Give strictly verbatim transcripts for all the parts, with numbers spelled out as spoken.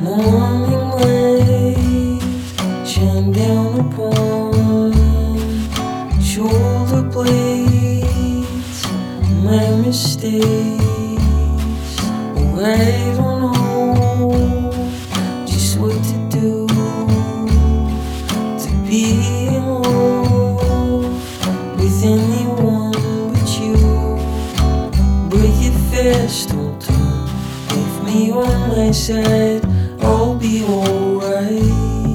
morning light shine down upon shoulder blades, my mistakes. Oh, I don't know just what to do to be in love with anyone but you. Break it fast, don't turn, leave me on my side, I'll be alright.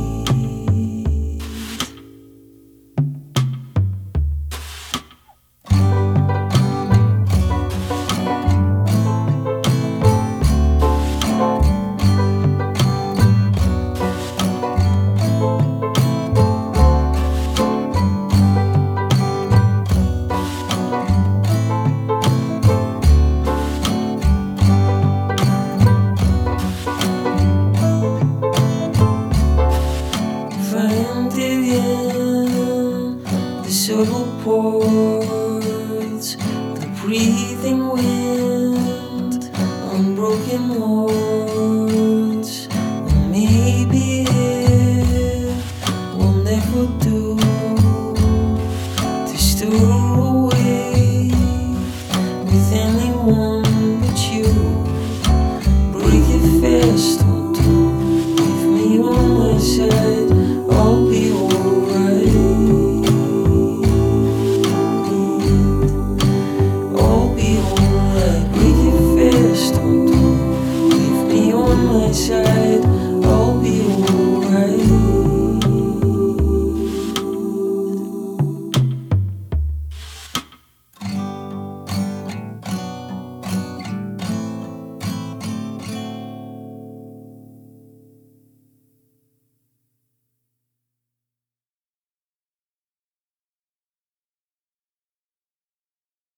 Find it in the subtle parts, the breathing wind, unbroken hearts. Or maybe it will never do to stir away with anyone but you. Break it fast, don't turn, leave me on my side, I'll be alright. I'll be alright. Break it fast, don't turn, leave me on my side.